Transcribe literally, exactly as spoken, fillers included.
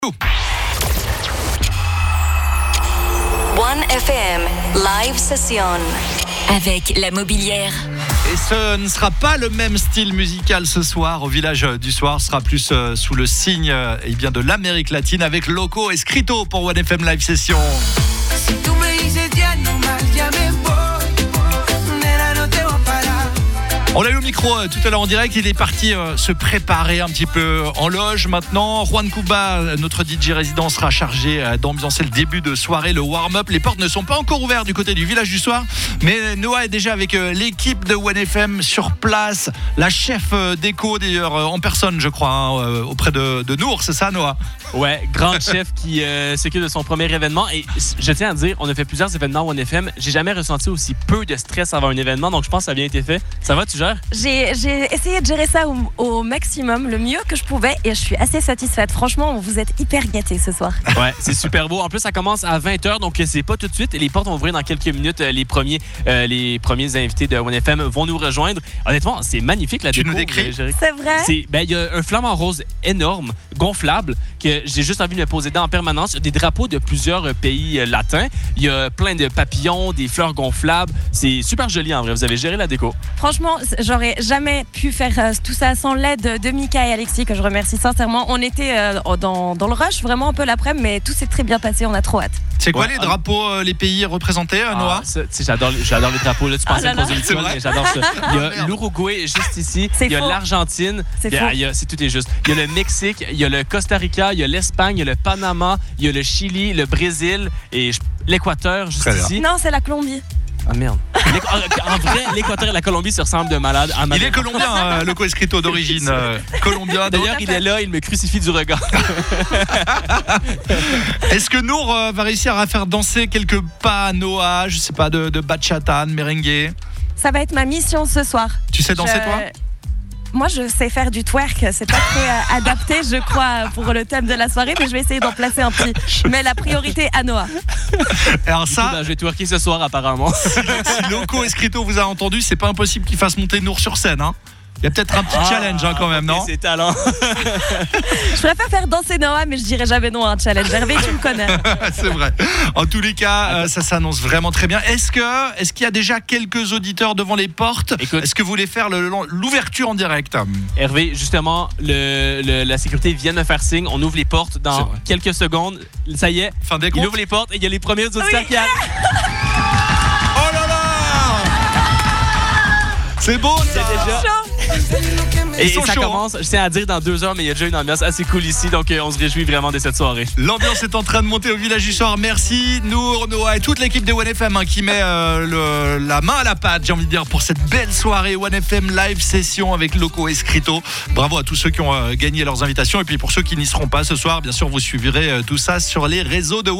One F M Live Session avec la Mobilière. Et ce ne sera pas le même style musical ce soir. Au village du soir, ce sera plus euh, sous le signe euh, eh bien de l'Amérique latine avec Loco et Escrito pour One F M Live Session. Si tú me dices ya no más, ya me voy, nena, no te voy a parar. On l'a eu au micro euh, tout à l'heure en direct. Il est parti euh, se préparer un petit peu en loge maintenant. Juan Cuba, notre D J résident, sera chargé euh, d'ambiancer le début de soirée, le warm-up. Les portes ne sont pas encore ouvertes du côté du village du soir, mais Noah est déjà avec euh, l'équipe de One F M sur place. La chef euh, déco d'ailleurs euh, en personne, je crois, hein, euh, auprès de, de Nour, c'est ça, Noah? Ouais, grande chef qui euh, s'occupe de son premier événement. Et je tiens à dire, on a fait plusieurs événements One F M. J'ai jamais ressenti aussi peu de stress avant un événement, donc je pense que ça a bien été fait. Ça va, tu gères? J'ai, j'ai essayé de gérer ça au, au maximum, le mieux que je pouvais, et je suis assez satisfaite. Franchement, vous êtes hyper gâtés ce soir. Ouais, c'est super beau. En plus, ça commence à vingt heures, donc c'est pas tout de suite. Les portes vont ouvrir dans quelques minutes. Les premiers, euh, les premiers invités de One F M vont nous rejoindre. Honnêtement, c'est magnifique la Tu déco. nous décris? euh, C'est vrai? C'est, ben, il y a un flamant rose énorme, gonflable, que j'ai juste envie de me poser dedans en permanence. Il y a des drapeaux de plusieurs pays euh, latins. Il y a plein de papillons, des fleurs gonflables. C'est super joli en vrai. Vous avez géré la déco. Franchement, j'aurais jamais pu faire euh, tout ça sans l'aide de Mika et Alexis, que je remercie sincèrement. On était euh, dans, dans le rush, vraiment un peu l'après-midi, mais tout s'est très bien passé. On a trop hâte. C'est quoi Ouais, les drapeaux, euh, les pays représentés, euh, Noah? Ah, ça, tu sais, j'adore, j'adore les drapeaux. Là, tu Ah pensais là me poser là. une C'est colle, vrai? mais j'adore ça. Il y a Merde. l'Uruguay juste ici. C'est Il y a faux. l'Argentine. C'est Il y a- faux. il y a- c'est tout est juste. Il y a le Mexique, il y a le Costa Rica, il y a l'Espagne, il y a le Panama, il y a le Chili, le Brésil et je- l'Équateur juste Très bien. ici. Non, c'est la Colombie. Ah merde. L'Équ- En vrai, l'Équateur et la Colombie se ressemblent de malade. Ah, Il malade. est colombien, euh, Loco Escrito d'origine euh, colombien. Donc, D'ailleurs, il est là, il me crucifie du regard. est-ce que Nour euh, va réussir à faire danser quelques pas à Noah, je sais pas, de, de bachata, de merengue? Ça va être ma mission ce soir. Tu sais danser, Je- toi? Moi, je sais faire du twerk. C'est pas très euh, adapté, je crois, pour le thème de la soirée, mais je vais essayer d'en placer un petit. Mais la priorité à Noah. Alors Ben, ça, je vais twerker ce soir apparemment. si Loco Escrito vous a entendu, c'est pas impossible qu'il fasse monter Nour sur scène, hein. Il y a peut-être un petit challenge hein, quand même, non? C'est talent. Je préfère faire danser Noah, mais je dirais jamais non à un challenge. Hervé, tu me connais. C'est vrai. En tous les cas, euh, ça s'annonce vraiment très bien. Est-ce que, est-ce qu'il y a déjà quelques auditeurs devant les portes? Écoute. Est-ce que vous voulez faire le- l'ouverture en direct? Hervé, justement, le, le- la sécurité vient de faire signe. On ouvre les portes C'est dans vrai. quelques secondes. Ça y est, Fin des il comptes. ouvre les portes et il y a les premiers auditeurs Oui. qui arrivent. Oh là là! C'est beau ça! Déjà. Ils Et, sont et ça chauds, hein. commence, je tiens à dire, dans deux heures, mais il y a déjà une ambiance assez cool ici, donc euh, on se réjouit vraiment de cette soirée. L'ambiance est en train de monter au village du soir. Merci Nour, Noah et toute l'équipe de One F M hein, qui met euh, le- la main à la pâte, j'ai envie de dire, pour cette belle soirée One F M live session avec Loco Escrito. Bravo à tous ceux qui ont euh, gagné leurs invitations et puis pour ceux qui n'y seront pas ce soir, bien sûr vous suivrez euh, tout ça sur les réseaux de